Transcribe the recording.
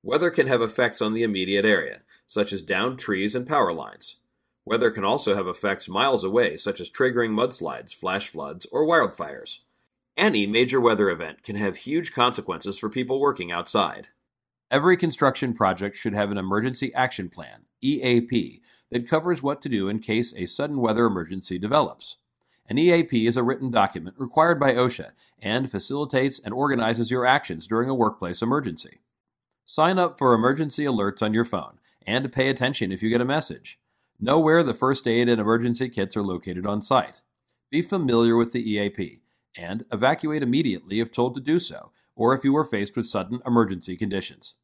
Weather can have effects on the immediate area, such as downed trees and power lines. Weather can also have effects miles away, such as triggering mudslides, flash floods, or wildfires. Any major weather event can have huge consequences for people working outside. Every construction project should have an Emergency Action Plan, EAP, that covers what to do in case a sudden weather emergency develops. An EAP is a written document required by OSHA and facilitates and organizes your actions during a workplace emergency. Sign up for emergency alerts on your phone and pay attention if you get a message. Know where the first aid and emergency kits are located on site. Be familiar with the EAP and evacuate immediately if told to do so, or if you are faced with sudden emergency conditions.